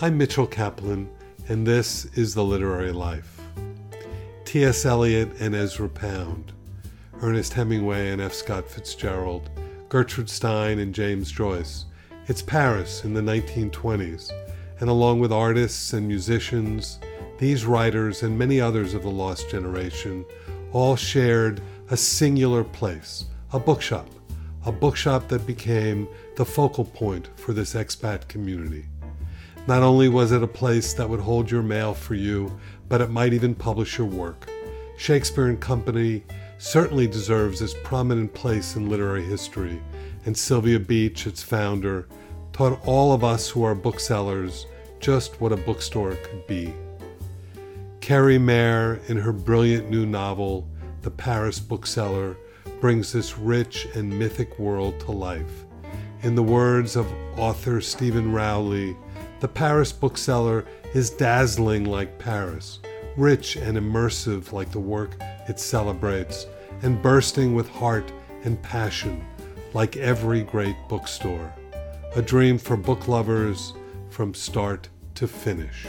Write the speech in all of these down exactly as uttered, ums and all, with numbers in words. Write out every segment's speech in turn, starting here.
I'm Mitchell Kaplan, and this is The Literary Life. T S. Eliot and Ezra Pound, Ernest Hemingway and F. Scott Fitzgerald, Gertrude Stein and James Joyce. It's Paris in the nineteen twenties, and along with artists and musicians, these writers and many others of the lost generation all shared a singular place, a bookshop, a bookshop that became the focal point for this expat community. Not only was it a place that would hold your mail for you, but it might even publish your work. Shakespeare and Company certainly deserves its prominent place in literary history, and Sylvia Beach, its founder, taught all of us who are booksellers just what a bookstore could be. Kerry Mair, in her brilliant new novel, The Paris Bookseller, brings this rich and mythic world to life. In the words of author Stephen Rowley, The Paris Bookseller is dazzling like Paris, rich and immersive like the work it celebrates, and bursting with heart and passion like every great bookstore. A dream for book lovers from start to finish.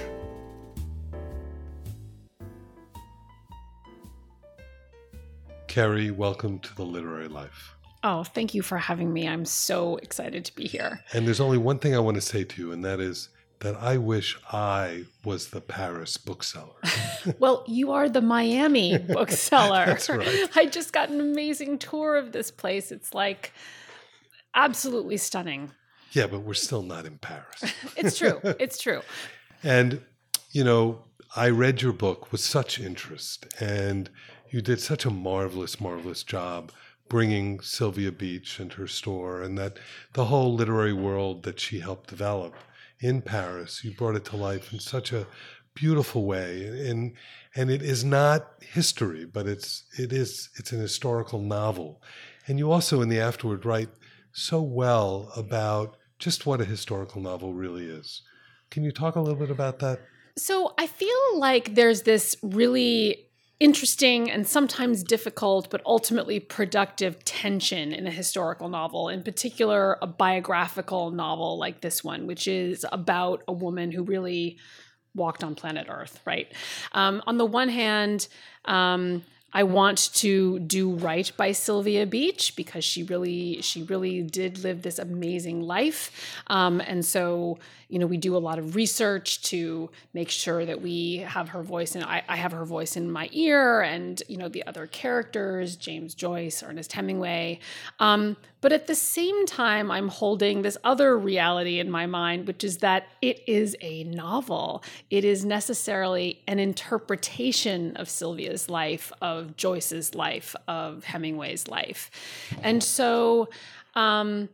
Kerry, welcome to The Literary Life. Oh, thank you for having me. I'm so excited to be here. And there's only one thing I want to say to you, and that is that I wish I was the Paris bookseller. Well, you are the Miami bookseller. That's right. I just got an amazing tour of this place. It's like absolutely stunning. Yeah, but we're still not in Paris. It's true. It's true. And, you know, I read your book with such interest, and you did such a marvelous, marvelous job bringing Sylvia Beach and her store and that the whole literary world that she helped develop in Paris. You brought it to life in such a beautiful way, and and it is not history, but it's it is it's an historical novel. And you also, in the afterword, write so well about just what a historical novel really is. Can you talk a little bit about that? So I feel like there's this really interesting and sometimes difficult, but ultimately productive tension in a historical novel, in particular a biographical novel like this one, which is about a woman who really walked on planet Earth, right? Um, on the one hand, um, I want to do right by Sylvia Beach because she really, she really did live this amazing life. Um, and so, you know, we do a lot of research to make sure that we have her voice, and I, I have her voice in my ear, and, you know, the other characters, James Joyce, Ernest Hemingway. Um, but at the same time, I'm holding this other reality in my mind, which is that it is a novel. It is necessarily an interpretation of Sylvia's life, of Joyce's life, of Hemingway's life. And so, um,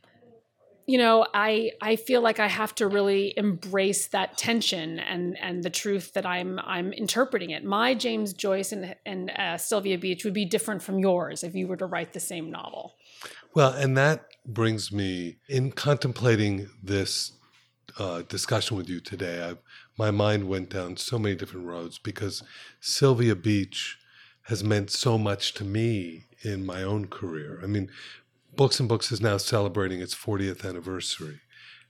you know, I I feel like I have to really embrace that tension and and the truth that I'm I'm interpreting it. My James Joyce and and uh, Sylvia Beach would be different from yours if you were to write the same novel. Well, and that brings me, in contemplating this uh, discussion with you today, I, my mind went down so many different roads because Sylvia Beach has meant so much to me in my own career. I mean, Books and Books is now celebrating its fortieth anniversary.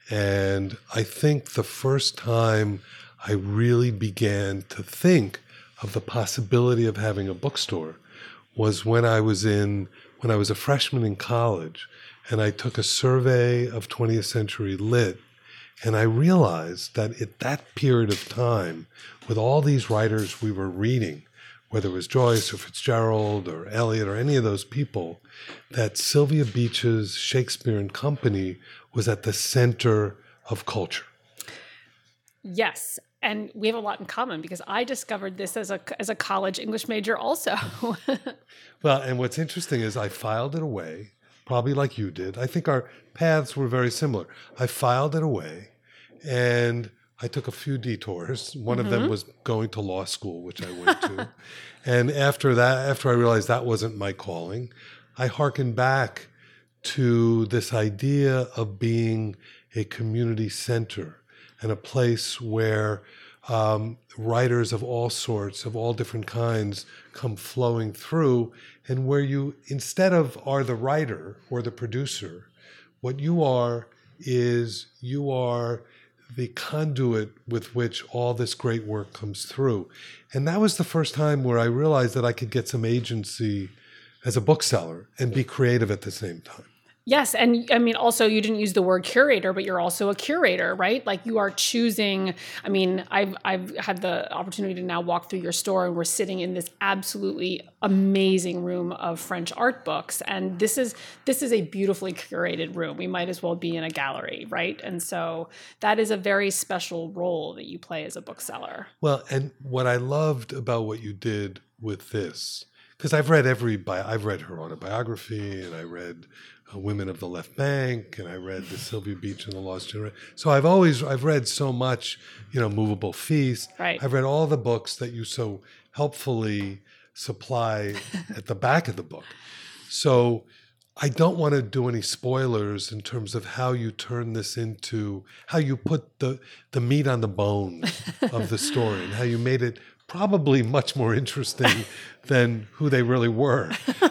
And I think the first time I really began to think of the possibility of having a bookstore was when I was in, when I was a freshman in college, and I took a survey of twentieth century lit, and I realized that at that period of time, with all these writers we were reading, whether it was Joyce or Fitzgerald or Eliot or any of those people, that Sylvia Beach's Shakespeare and Company was at the center of culture. Yes. And we have a lot in common because I discovered this as a as a college English major also. Well, and what's interesting is I filed it away, probably like you did. I think our paths were very similar. I filed it away, and I took a few detours. One mm-hmm. of them was going to law school, which I went to. And after that, after I realized that wasn't my calling, I hearkened back to this idea of being a community center and a place where um, writers of all sorts, of all different kinds, come flowing through, and where you, instead of are the writer or the producer, what you are is you are the conduit with which all this great work comes through. And that was the first time where I realized that I could get some agency as a bookseller and be creative at the same time. Yes. And I mean, also, you didn't use the word curator, but you're also a curator, right? Like you are choosing. I mean, I've, I've had the opportunity to now walk through your store, and we're sitting in this absolutely amazing room of French art books. And this is this is a beautifully curated room. We might as well be in a gallery, right? And so that is a very special role that you play as a bookseller. Well, and what I loved about what you did with this, because I've read every, bi- I've read her autobiography, and I read uh, Women of the Left Bank, and I read the Sylvia Beach and the Lost Generation. So I've always, I've read so much, you know, Movable Feast. Right. I've read all the books that you so helpfully supply at the back of the book. So I don't want to do any spoilers in terms of how you turn this into, how you put the, the meat on the bone of the story, and how you made it probably much more interesting than who they really were.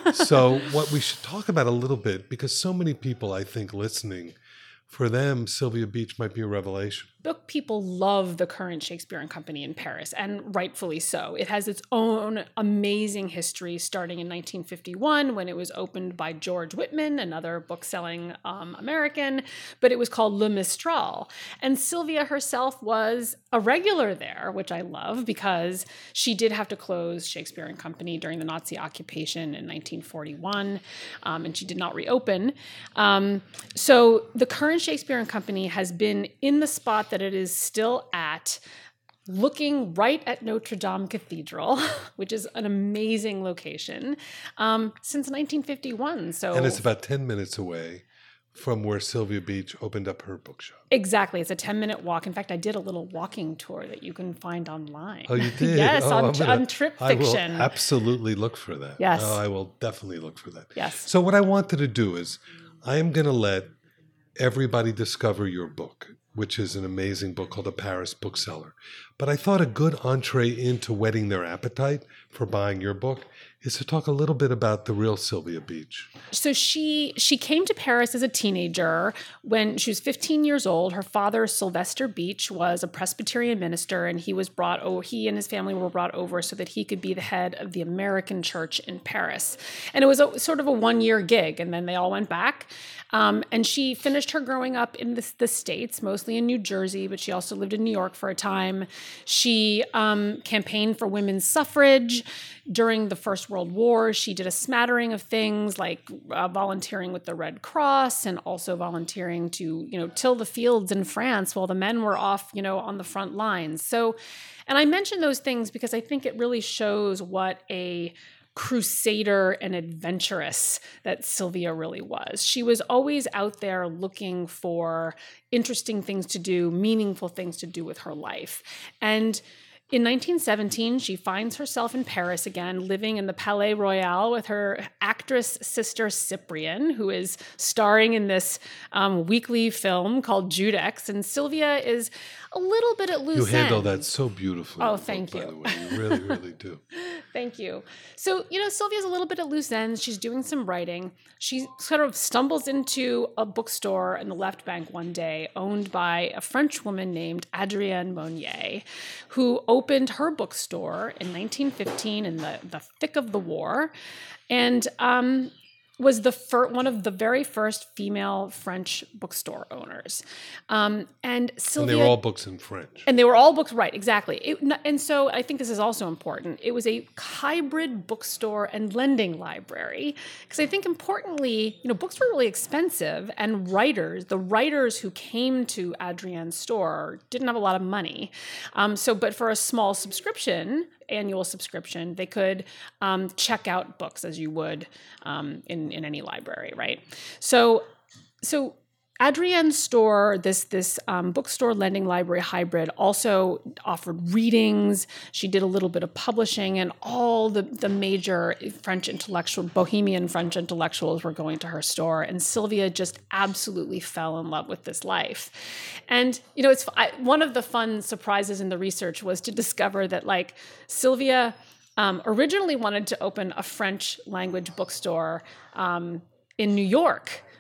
So what we should talk about a little bit, because so many people, I think, listening, for them, Sylvia Beach might be a revelation. Book people love the current Shakespeare and Company in Paris, and rightfully so. It has its own amazing history, starting in nineteen fifty-one when it was opened by George Whitman, another book-selling um, American, but it was called Le Mistral. And Sylvia herself was a regular there, which I love because she did have to close Shakespeare and Company during the Nazi occupation in nineteen forty-one, um, and she did not reopen. Um, so the current Shakespeare and Company has been in the spot that it is still at, looking right at Notre Dame Cathedral, which is an amazing location, um, since nineteen fifty-one. So, and it's about ten minutes away from where Sylvia Beach opened up her bookshop. Exactly. It's a ten-minute walk. In fact, I did a little walking tour that you can find online. Oh, you did? Yes, oh, on, gonna, on Trip I Fiction. will absolutely look for that. Yes. Oh, I will definitely look for that. Yes. So what I wanted to do is I am going to let everybody discover your book, which is an amazing book called The Paris Bookseller. But I thought a good entree into whetting their appetite for buying your book is to talk a little bit about the real Sylvia Beach. So she she came to Paris as a teenager when she was fifteen years old. Her father, Sylvester Beach, was a Presbyterian minister, and he was brought over, he and his family were brought over so that he could be the head of the American church in Paris. And it was a, sort of a one-year gig, and then they all went back. Um, and she finished her growing up in the, the States, mostly in New Jersey, but she also lived in New York for a time. She um, campaigned for women's suffrage during the First World War. She did a smattering of things like uh, volunteering with the Red Cross, and also volunteering to, you know, till the fields in France while the men were off, you know, on the front lines. So, and I mention those things because I think it really shows what a crusader and adventurous that Sylvia really was. She was always out there looking for interesting things to do, meaningful things to do with her life. And in nineteen seventeen, she finds herself in Paris again, living in the Palais Royal with her actress sister Cyprian, who is starring in this um, weekly film called Judex. And Sylvia is a little bit at loose ends. You handle that so beautifully. Oh, in the thank book, you. By the way. You really, really do. Thank you. So, you know, Sylvia's a little bit at loose ends. She's doing some writing. She sort of stumbles into a bookstore in the Left Bank one day, owned by a French woman named Adrienne Monnier, who opened her bookstore in nineteen fifteen in the, the thick of the war. And um, was the fir- one of the very first female French bookstore owners. Um, and Sylvia... And they were all books in French. And they were all books, right, exactly. It, and so I think this is also important. It was a hybrid bookstore and lending library. Because I think importantly, you know, books were really expensive, and writers, the writers who came to Adrienne's store didn't have a lot of money. Um, so, but for a small subscription, annual subscription, they could um, check out books as you would um, in, in any library, right? So, so Adrienne's store, this this um, bookstore lending library hybrid, also offered readings. She did a little bit of publishing, and all the, the major French intellectual, Bohemian French intellectuals were going to her store. And Sylvia just absolutely fell in love with this life. And, you know, it's I, one of the fun surprises in the research was to discover that, like, Sylvia um, originally wanted to open a French language bookstore um, in New York,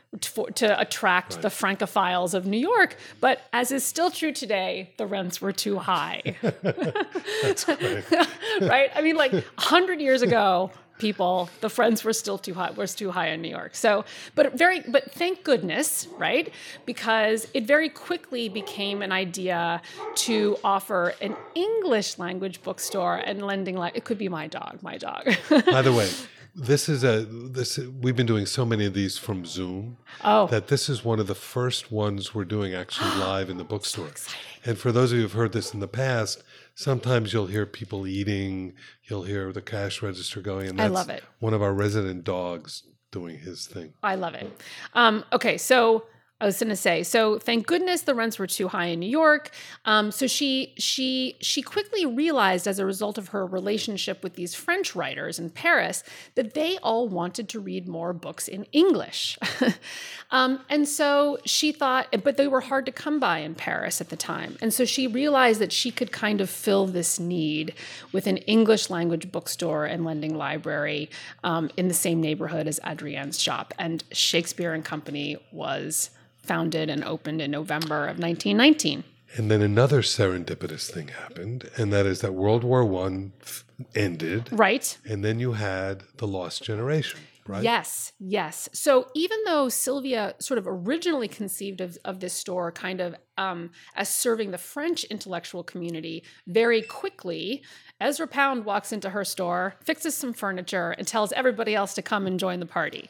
to, to attract Right. the Francophiles of New York. But as is still true today, the rents were too high. That's great. Right? I mean, like a hundred years ago, people, the rents were still too high, was too high in New York. So, but very, but thank goodness, right? Because it very quickly became an idea to offer an English language bookstore and lending. Like, it could be my dog, my dog. By the way, this is a this we've been doing so many of these from Zoom Oh. that this is one of the first ones we're doing actually live in the bookstore. And for those of you who've heard this in the past, sometimes you'll hear people eating, you'll hear the cash register going, and I that's love it. one of our resident dogs doing his thing. I love it. Um, okay, so I was going to say, so thank goodness the rents were too high in New York. Um, so she she she quickly realized, as a result of her relationship with these French writers in Paris, that they all wanted to read more books in English. um, and so she thought, but they were hard to come by in Paris at the time. And so she realized that she could kind of fill this need with an English language bookstore and lending library um, in the same neighborhood as Adrienne's shop. And Shakespeare and Company was founded and opened in November of nineteen nineteen. And then another serendipitous thing happened, and that is that World War One ended, Right. and then you had the Lost Generation, right? Yes, yes. So even though Sylvia sort of originally conceived of, of this store kind of um, as serving the French intellectual community, very quickly, Ezra Pound walks into her store, fixes some furniture, and tells everybody else to come and join the party.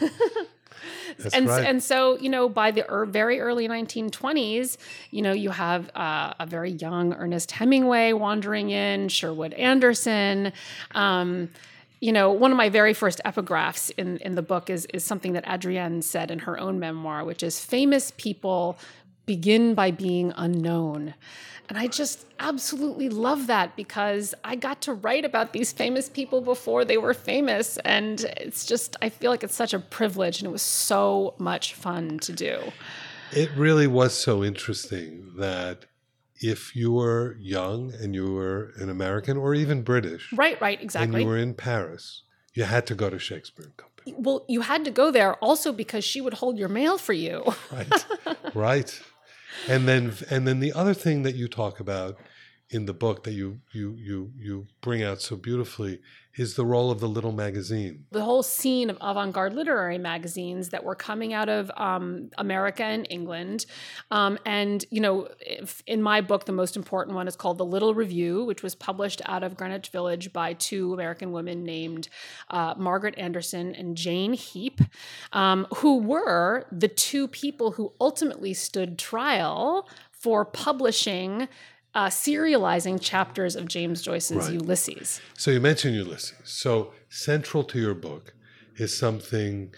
That's and right. and so, you know, by the er, very early nineteen twenties, you know, you have uh, a very young Ernest Hemingway wandering in, Sherwood Anderson. Um, you know, one of my very first epigraphs in, in the book is, is something that Adrienne said in her own memoir, which is, famous people begin by being unknown. And I just absolutely love that, because I got to write about these famous people before they were famous. And it's just, I feel like it's such a privilege, and it was so much fun to do. It really was so interesting that if you were young and you were an American or even British, Right, right, and exactly. you were in Paris, you had to go to Shakespeare and Company. Well, you had to go there also because she would hold your mail for you. Right, right. And then, and then the other thing that you talk about in the book that you you you you bring out so beautifully is the role of the little magazine. The whole scene of avant-garde literary magazines that were coming out of um, America and England. Um, and, you know, if, in my book, the most important one is called The Little Review, which was published out of Greenwich Village by two American women named uh, Margaret Anderson and Jane Heap, um, who were the two people who ultimately stood trial for publishing Uh, serializing chapters of James Joyce's Right. Ulysses. So you mentioned Ulysses. So central to your book is something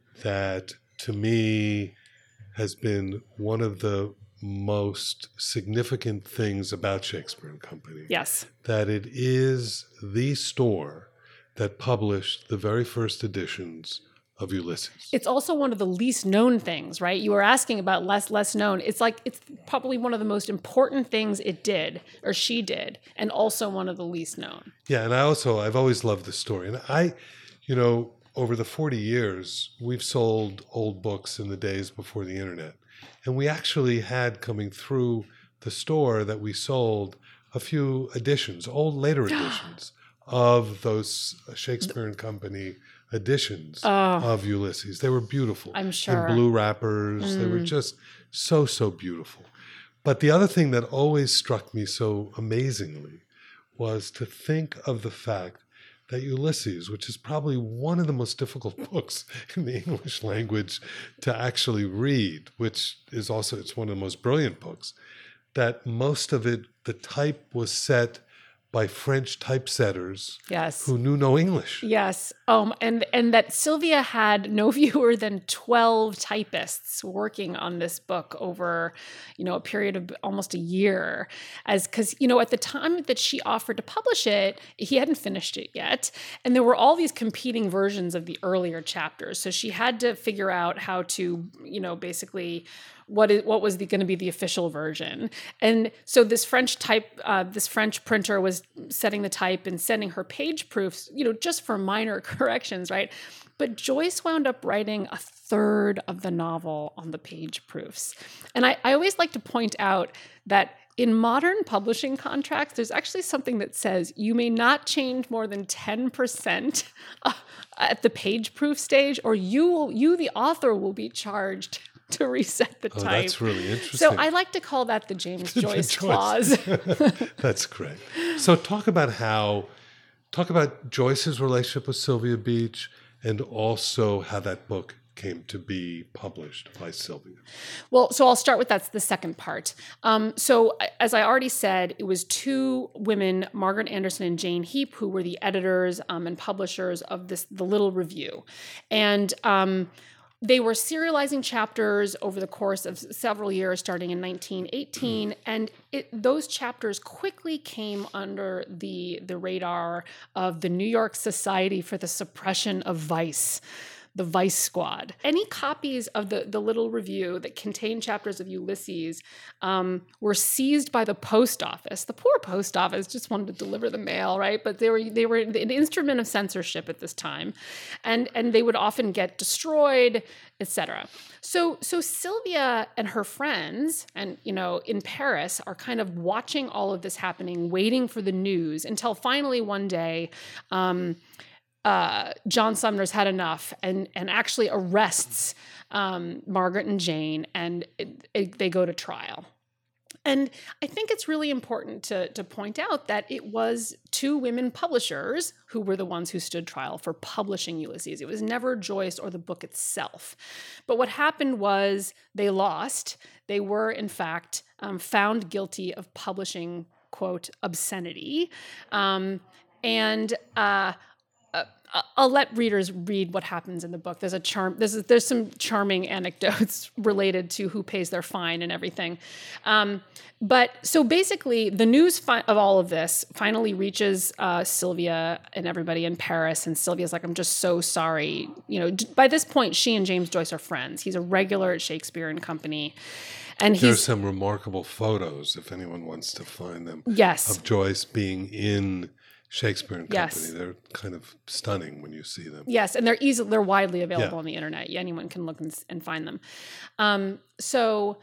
that to me has been one of the most significant things about Shakespeare and Company. Yes. That it is the store that published the very first editions of Ulysses. It's also one of the least known things, right? You were asking about less, less known. It's like, it's probably one of the most important things it did, or she did, and also one of the least known. Yeah, and I also, I've always loved the story. And I, you know, over the forty years, we've sold old books in the days before the internet. And we actually had coming through the store that we sold a few editions, old later editions of those Shakespeare and Company editions Oh. of Ulysses. They were beautiful. I'm sure. In blue wrappers. They were just so, so beautiful. But the other thing that always struck me so amazingly was to think of the fact that Ulysses, which is probably one of the most difficult books in the English language to actually read, which is also, it's one of the most brilliant books, that most of it, the type was set by French typesetters Yes. who knew no English. Yes. Um, and, and that Sylvia had no fewer than twelve typists working on this book over, you know, a period of almost a year. As because, you know, at the time that she offered to publish it, he hadn't finished it yet. And there were all these competing versions of the earlier chapters. So she had to figure out how to, you know, basically what is what was going to be the official version. And so this French type, uh, this French printer was setting the type and sending her page proofs, you know, just for minor corrections, right? But Joyce wound up writing a third of the novel on the page proofs. And I, I always like to point out that in modern publishing contracts, there's actually something that says you may not change more than ten percent at the page proof stage, or you will, you, the author, will be charged to reset the Oh, type. that's really interesting. So I like to call that the James Joyce clause. That's great. So talk about how, talk about Joyce's relationship with Sylvia Beach, and also how that book came to be published by Sylvia. Well, so I'll start with that's the second part. Um, so as I already said, it was two women, Margaret Anderson and Jane Heap, who were the editors um, and publishers of this, the Little Review. And um, they were serializing chapters over the course of several years, starting in nineteen eighteen, and it, those chapters quickly came under the, the radar of the New York Society for the Suppression of Vice, the Vice Squad. Any copies of the, the Little Review that contained chapters of Ulysses um, were seized by the post office. The poor post office just wanted to deliver the mail, right? But they were they were an instrument of censorship at this time, and and they would often get destroyed, et cetera. So so Sylvia and her friends, and you know, in Paris, are kind of watching all of this happening, waiting for the news until finally one day. Um, Uh, John Sumner's had enough and and actually arrests um, Margaret and Jane, and it, it, they go to trial. And I think it's really important to, to point out that it was two women publishers who were the ones who stood trial for publishing Ulysses. It was never Joyce or the book itself. But what happened was they lost. They were, in fact, um, found guilty of publishing, quote, obscenity. Um, and uh, Uh, I'll let readers read what happens in the book. There's a charm. There's a, there's some charming anecdotes related to who pays their fine and everything. Um, but so basically, the news fi- of all of this finally reaches uh, Sylvia and everybody in Paris. And Sylvia's like, "I'm just so sorry." You know, by this point, she and James Joyce are friends. He's a regular at Shakespeare and Company. And he's, There's some remarkable photos, if anyone wants to find them, yes, of Joyce being in Shakespeare and Company. Yes. They're kind of stunning when you see them. Yes, and they're easy, they're widely available Yeah. on the internet. Anyone can look and, and find them. Um, so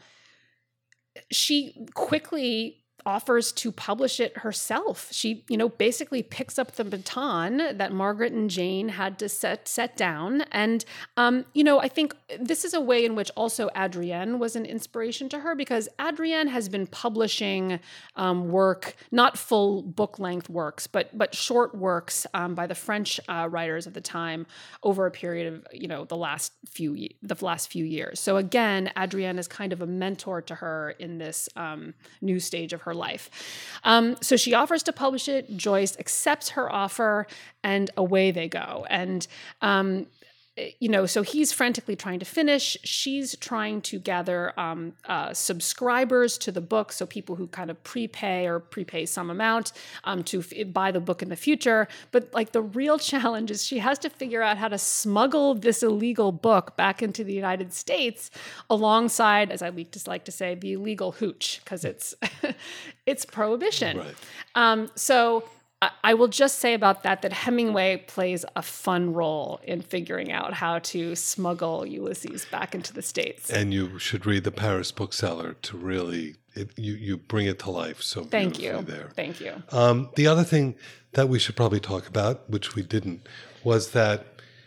she quickly offers to publish it herself. She, you know, basically picks up the baton that Margaret and Jane had to set set down. And, um, you know, I think this is a way in which also Adrienne was an inspiration to her, because Adrienne has been publishing um, work, not full book-length works, but but short works um, by the French uh, writers of the time over a period of, you know, the last few ye- the last few years. So again, Adrienne is kind of a mentor to her in this um, new stage of her life. Um, so she offers to publish it. Joyce accepts her offer, and away they go. And, um, you know, so he's frantically trying to finish. She's trying to gather um, uh, subscribers to the book, so people who kind of prepay or prepay some amount um, to f- buy the book in the future. But like the real challenge is she has to figure out how to smuggle this illegal book back into the United States alongside, as I like to like to say, the illegal hooch, because it's it's prohibition. Right. Um, so. I will just say about that that Hemingway plays a fun role in figuring out how to smuggle Ulysses back into the States. And you should read The Paris Bookseller to really, it, you, you bring it to life so Thank beautifully you. there. Thank you. Um, the other thing that we should probably talk about, which we didn't, was that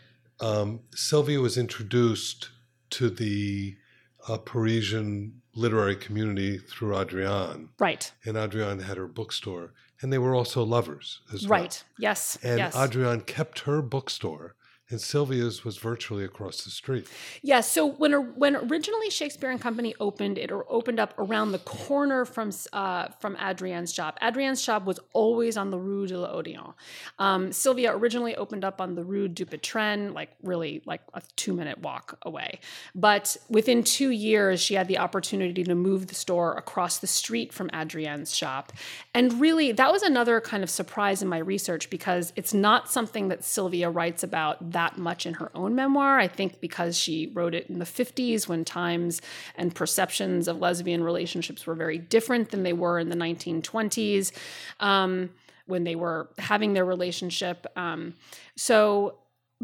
um, Sylvia was introduced to the uh, Parisian literary community through Adrienne. Right. And Adrienne had her bookstore. And they were also lovers as well. Right. Yes. And yes. Adrienne kept her bookstore, and Sylvia's was virtually across the street. Yeah. So when when originally Shakespeare and Company opened, it opened up around the corner from uh, from Adrienne's shop. Adrienne's shop was always on the Rue de l'Odéon. Um, Sylvia originally opened up on the Rue du Pétren, like really like a two minute walk away. But within two years, she had the opportunity to move the store across the street from Adrienne's shop. And really, that was another kind of surprise in my research, because it's not something that Sylvia writes about that much in her own memoir. I think because she wrote it in the fifties, when times and perceptions of lesbian relationships were very different than they were in the nineteen twenties, um, when they were having their relationship. Um, so, but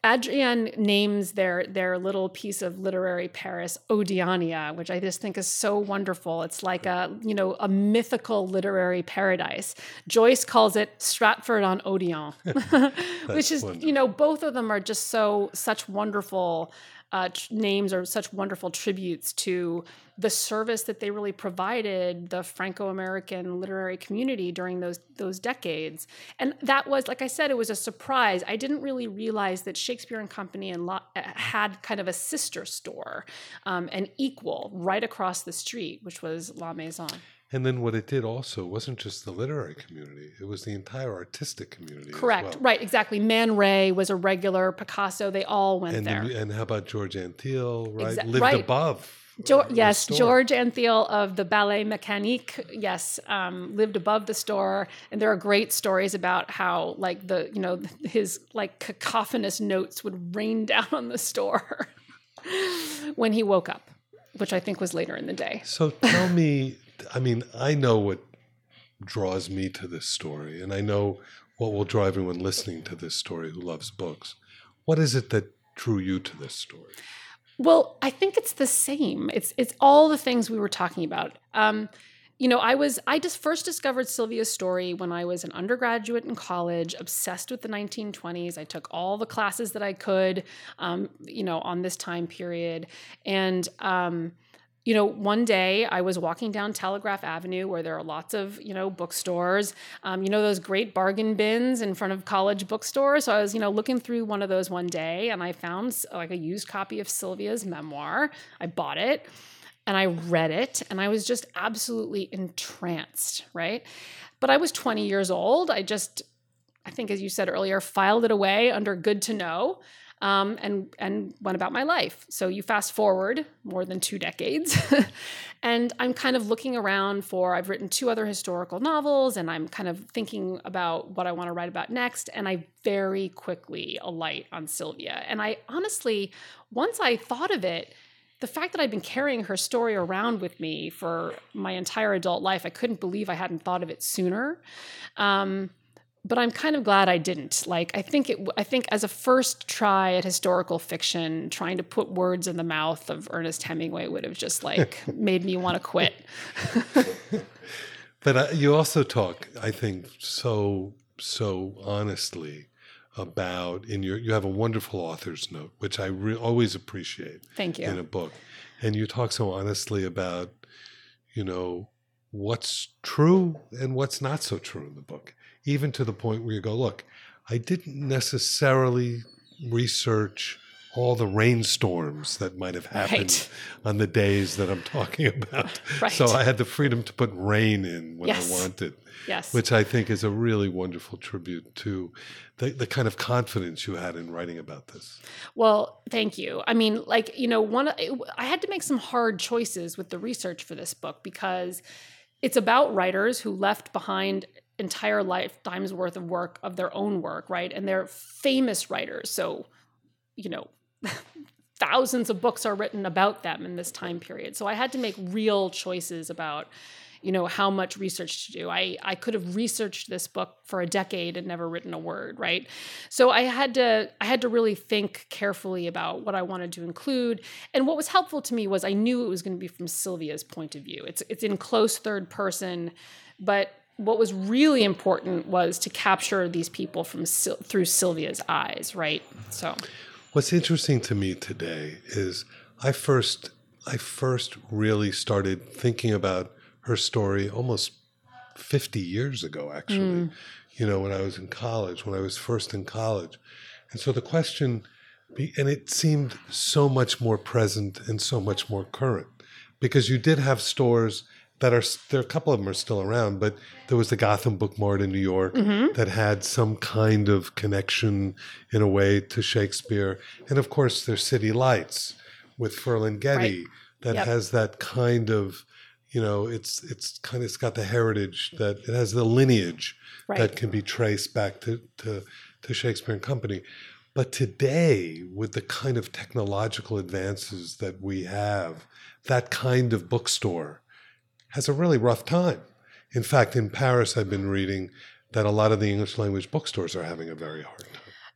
Adrienne names their their little piece of literary Paris Odiania, which I just think is so wonderful. It's like a, you know, a mythical literary paradise. Joyce calls it Stratford on Odion, which is, wonderful. You know, both of them are just so such wonderful uh, tr- names or such wonderful tributes to the service that they really provided the Franco-American literary community during those those decades. And that was, like I said, it was a surprise. I didn't really realize that Shakespeare and Company and La- had kind of a sister store, um, an equal right across the street, which was La Maison. And then what it did also wasn't just the literary community, it was the entire artistic community. Correct, as well. Right, exactly. Man Ray was a regular, Picasso, they all went and there. The, and how about George Antheil, right? Exa- Lived right. above. Jo- yes, George Antheil of the Ballet Mécanique, yes, um, lived above the store, and there are great stories about how, like the, you know, his like cacophonous notes would rain down on the store when he woke up, which I think was later in the day. So tell me, I mean, I know what draws me to this story, and I know what will draw everyone listening to this story who loves books. What is it that drew you to this story? Well, I think it's the same. It's it's all the things we were talking about. Um, you know, I was I just first discovered Sylvia's story when I was an undergraduate in college, obsessed with the nineteen twenties. I took all the classes that I could, um, you know, on this time period, and um, you know, one day I was walking down Telegraph Avenue where there are lots of, you know, bookstores, um, you know, those great bargain bins in front of college bookstores. So I was, you know, looking through one of those one day and I found like a used copy of Sylvia's memoir. I bought it and I read it and I was just absolutely entranced, right? But I was twenty years old. I just, I think as you said earlier, filed it away under good to know. Um, and and went about my life. So you fast forward more than two decades, and I'm kind of looking around for, I've written two other historical novels, and I'm kind of thinking about what I want to write about next, and I very quickly alight on Sylvia. And I honestly, once I thought of it, the fact that I'd been carrying her story around with me for my entire adult life, I couldn't believe I hadn't thought of it sooner. Um, But I'm kind of glad I didn't. Like, I think it. I think as a first try at historical fiction, trying to put words in the mouth of Ernest Hemingway would have just like made me want to quit. But uh, you also talk, I think, so so honestly about in your. You have a wonderful author's note, which I re- always appreciate. Thank you. In a book, and you talk so honestly about, you know, what's true and what's not so true in the book. Even to the point where you go, look, I didn't necessarily research all the rainstorms that might have happened right. on the days that I'm talking about. Right. So I had the freedom to put rain in when yes. I wanted, yes. which I think is a really wonderful tribute to the, the kind of confidence you had in writing about this. Well, thank you. I mean, like, you know, one I had to make some hard choices with the research for this book because it's about writers who left behind entire lifetime's worth of work of their own work, right? And they're famous writers. So, you know, thousands of books are written about them in this time period. So I had to make real choices about, you know, how much research to do. I, I could have researched this book for a decade and never written a word, right? So I had to I had to really think carefully about what I wanted to include. And what was helpful to me was I knew it was going to be from Sylvia's point of view. It's it's in close third person, but what was really important was to capture these people from through Sylvia's eyes, right? So, what's interesting to me today is I first I first really started thinking about her story almost fifty years ago, actually. Mm. You know, when I was in college, when I was first in college, and so the question, and it seemed so much more present and so much more current, because you did have stores that are, there are a couple of them are still around, but there was the Gotham Book Mart in New York mm-hmm. that had some kind of connection in a way to Shakespeare. And of course, there's City Lights with Ferlinghetti right. that yep. has that kind of, you know, it's it's kind of, it's got the heritage that, it has the lineage right. that can be traced back to, to, to Shakespeare and Company. But today, with the kind of technological advances that we have, that kind of bookstore has a really rough time. In fact, in Paris, I've been reading that a lot of the English language bookstores are having a very hard time.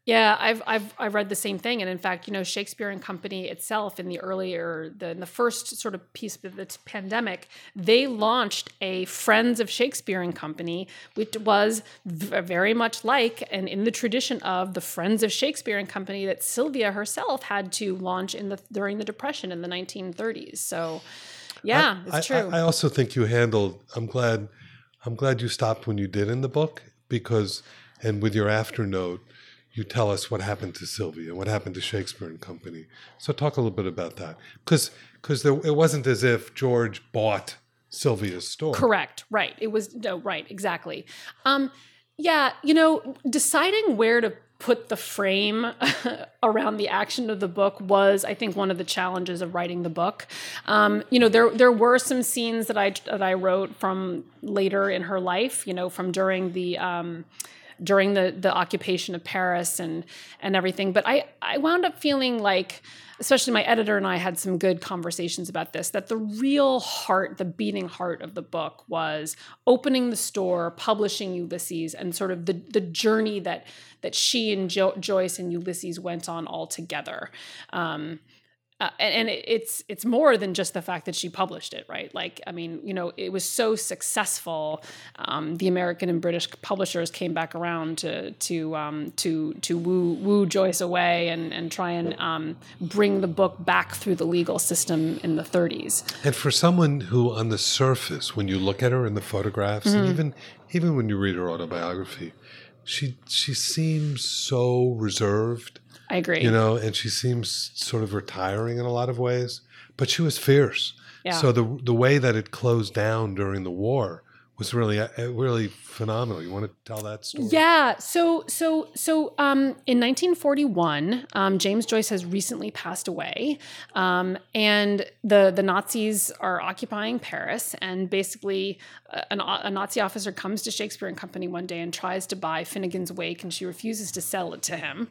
Yeah, I've I've I've read the same thing, and in fact, you know, Shakespeare and Company itself, in the earlier the in the first sort of piece of the pandemic, they launched a Friends of Shakespeare and Company, which was v- very much like and in the tradition of the Friends of Shakespeare and Company that Sylvia herself had to launch in the during the Depression in the nineteen thirties. So, yeah, I, it's true. I, I also think you handled. I'm glad. I'm glad you stopped when you did in the book because, and with your after note, you tell us what happened to Sylvia, what happened to Shakespeare and Company. So talk a little bit about that, because because it wasn't as if George bought Sylvia's store. Correct. Right. It was no right. Exactly. Um, yeah. You know, deciding where to put the frame around the action of the book was, I think, one of the challenges of writing the book. Um, you know, there there were some scenes that I that I wrote from later in her life. You know, from during the. Um, during the, the occupation of Paris and and everything. But I, I wound up feeling like, especially my editor and I had some good conversations about this, that the real heart, the beating heart of the book was opening the store, publishing Ulysses, and sort of the, the journey that that she and jo- Joyce and Ulysses went on all together. Um, Uh, and and it, it's it's more than just the fact that she published it, right? Like, I mean, you know, it was so successful. Um, the American and British publishers came back around to to um, to to woo woo Joyce away and and try and um, bring the book back through the legal system in the thirties. And for someone who, on the surface, when you look at her in the photographs, mm-hmm. and even even when you read her autobiography, she she seems so reserved. I agree. You know, and she seems sort of retiring in a lot of ways, but she was fierce. Yeah. So the the way that it closed down during the war was really really phenomenal. You want to tell that story? Yeah. So so so um, in nineteen forty-one, um, James Joyce has recently passed away, um, and the the Nazis are occupying Paris, and basically a, a Nazi officer comes to Shakespeare and Company one day and tries to buy Finnegan's Wake, and she refuses to sell it to him.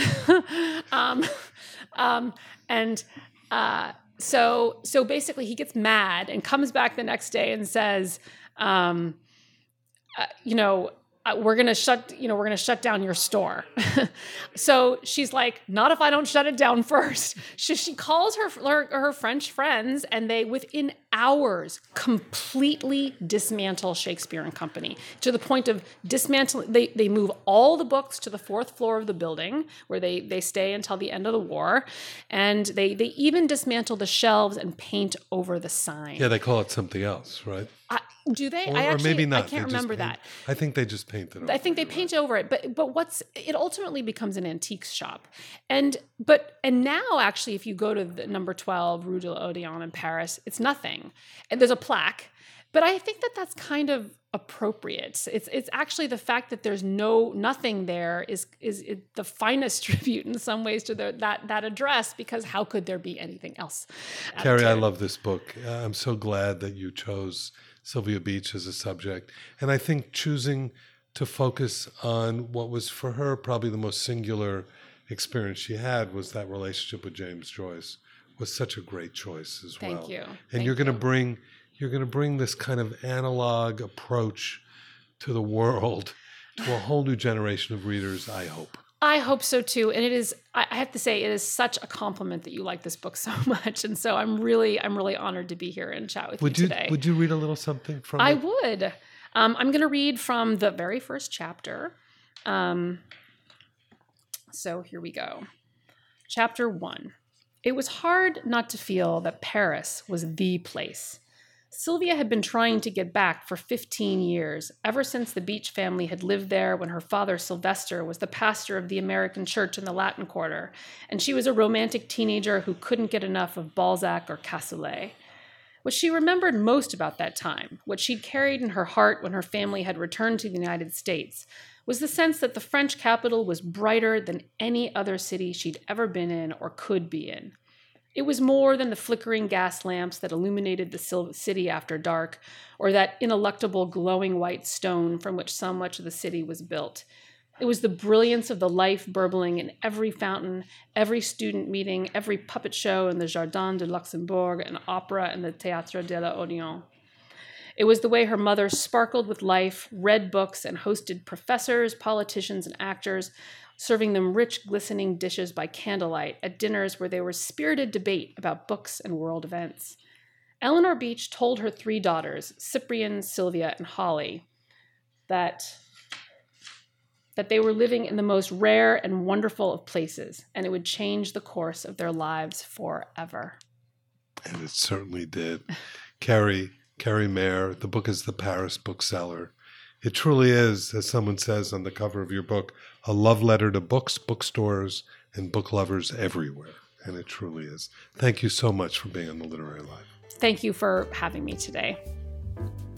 um, um, and uh, so so basically, he gets mad and comes back the next day and says. Um, uh, you know, uh, we're going to shut, you know, we're going to shut down your store. So she's like, not if I don't shut it down first. She, she calls her, her, her French friends, and they, within hours, completely dismantle Shakespeare and Company to the point of dismantling. They, they move all the books to the fourth floor of the building where they, they stay until the end of the war. And they, they even dismantle the shelves and paint over the sign. Yeah. They call it something else, right? I, Do they? Or, I actually, or maybe not. I can't They remember paint, that. I think they just paint it over. I think they paint right. over it, but but what's it ultimately becomes an antiques shop, and but and now actually, if you go to the number twelve Rue de l'Odéon in Paris, it's nothing, and there's a plaque. But I think that that's kind of appropriate. It's it's actually the fact that there's no nothing there is is it, the finest tribute in some ways to the, that that address, because how could there be anything else? Carrie, I love this book. Uh, I'm so glad that you chose Sylvia Beach as a subject. And I think choosing to focus on what was for her probably the most singular experience she had was that relationship with James Joyce was such a great choice as well. Thank you. And Thank you're going to you. bring you're going to bring this kind of analog approach to the world to a whole new generation of readers, I hope. I hope so too. And it is, I have to say, it is such a compliment that you like this book so much. And so I'm really, I'm really honored to be here and chat with would you you today. Would you read a little something from I it? would. Um, I'm going to read from the very first chapter. Um, so here we go. Chapter one. It was hard not to feel that Paris was the place. Sylvia had been trying to get back for fifteen years, ever since the Beach family had lived there when her father, Sylvester, was the pastor of the American church in the Latin Quarter, and she was a romantic teenager who couldn't get enough of Balzac or Cassoulet. What she remembered most about that time, what she'd carried in her heart when her family had returned to the United States, was the sense that the French capital was brighter than any other city she'd ever been in or could be in. It was more than the flickering gas lamps that illuminated the city after dark, or that ineluctable glowing white stone from which so much of the city was built. It was the brilliance of the life burbling in every fountain, every student meeting, every puppet show in the Jardin de Luxembourg and opera in the Théâtre de l'Odéon. It was the way her mother sparkled with life, read books, and hosted professors, politicians, and actors, serving them rich, glistening dishes by candlelight at dinners where there was spirited debate about books and world events. Eleanor Beach told her three daughters, Cyprian, Sylvia, and Holly, that, that they were living in the most rare and wonderful of places, and it would change the course of their lives forever. And it certainly did. Carrie, Carrie Mayer, the book is the Paris bookseller. It truly is, as someone says on the cover of your book, a love letter to books, bookstores, and book lovers everywhere. And it truly is. Thank you so much for being on The Literary Life. Thank you for having me today.